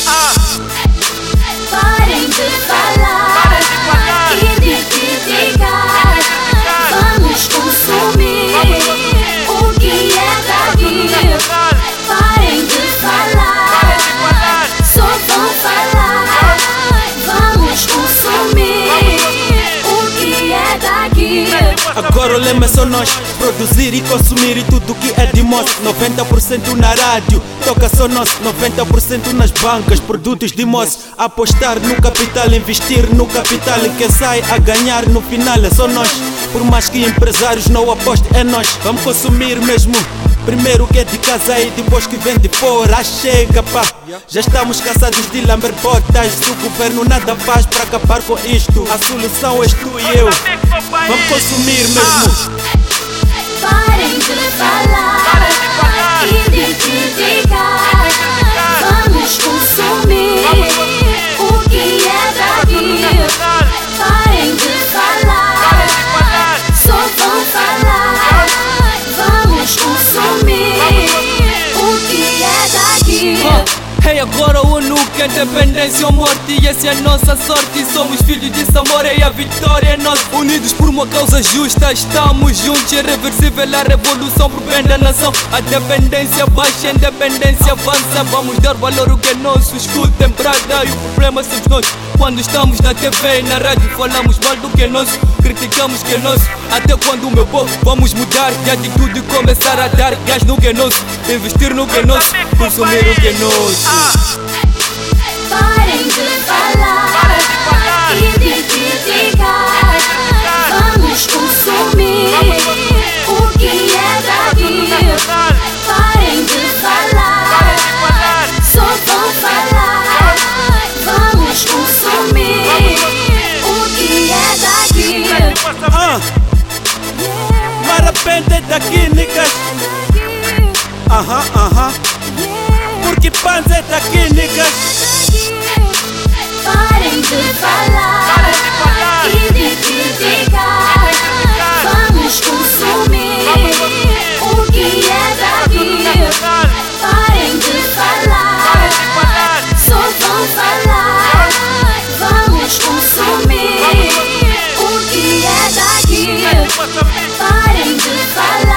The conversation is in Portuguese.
Parem de falar e de criticar. Vamos consumir o que é daqui. Parem de falar, só vão falar. Vamos consumir o que é daqui. Agora o lema é só nós, produzir e consumir e tudo que é de moço. 90% na rádio, toca só nosso. 90% nas bancas, produtos de moço. Apostar no capital, investir no capital. E quem sai a ganhar no final é só nós. Por mais que empresários não apostem, é nós. Vamos consumir mesmo. Primeiro que é de casa e depois que vem de fora. Chega pá, já estamos cansados de lamber botas. Se o governo nada faz para acabar com isto, a solução és tu e eu. Vamos consumir mesmo. Parem de falar e de criticar. Vamos consumir o que é daqui. Parem de falar, só vão falar. Vamos consumir o que é daqui. Hey, agora ou nunca, independência ou morte. E essa é a nossa sorte. Somos filhos de Samora e a vitória é nossa. Unidos por uma causa justa, estamos juntos. Irreversível a revolução pro bem da nação. A dependência baixa, a independência avança. Vamos dar valor ao que é nosso. Escutem, brada, e o problema somos nós. Quando estamos na TV e na rádio falamos mal do que é nosso, criticamos o que é nosso. Até quando, meu povo, vamos mudar de atitude e começar a dar gás no que é nosso, investir no que é nosso, consumir o que é nosso. Parem de falar e de criticar. Vamos consumir o que é daqui. Parem de falar, só vão falar. Vamos consumir o que é daqui. Marapente daqui, niggas. Porque Panza é daqui, niggas. Parem de falar e de criticar. Vamos consumir o que é daqui. Parem de falar, só vão falar. Vamos consumir o que é daqui. Parem de falar.